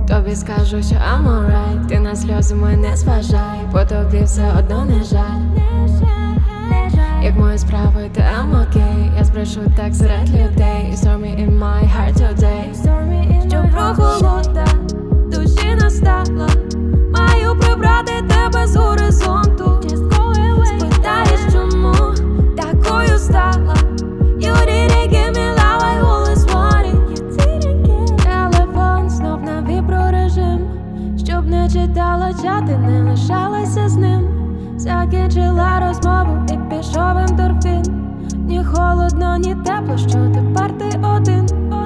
Тобі скажу, що I'm alright. Ти на сльози мої не зважай, по тобі все одно не жаль. Як мої справи, ти I'm okay. Я збрешу так серед людей. Stormy in my heart today. Що прохолода душі настала, маю прибрати тебе з горизонту. Спитаєш, чому такою стала? You didn't give me love, I always wanted. Телефон знов на віброрежим, щоб не читала чати, не лишалася з ним. Закінчила розмову і пішов ендорфін. Ні холодно, ні тепло, що тепер ти один.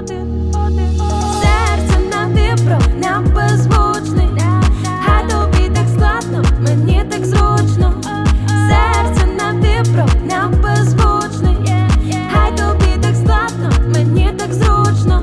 Серце на вібро, не беззвучний. Хай тобі так складно, мені так зручно. Серце на вібро, не беззвучний. Хай тобі так складно, мені так зручно.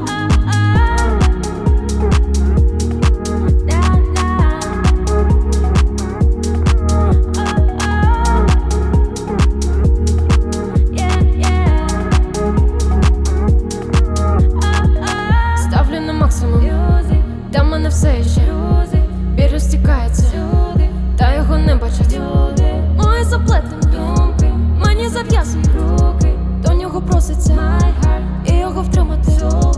Ставлю на максимум, та мене все ще біль розтікається, та його не бачать. Мої заплетені думки, мені зав'язані руки. До нього проситься і його втримати.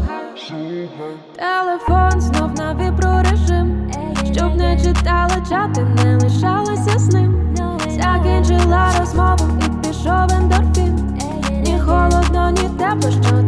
Телефон знов на віброрежим, щоб не читала чати, не лишалася з ним. Закінчила розмову і пішов ендорфін. Ні холодно, ні тепло, що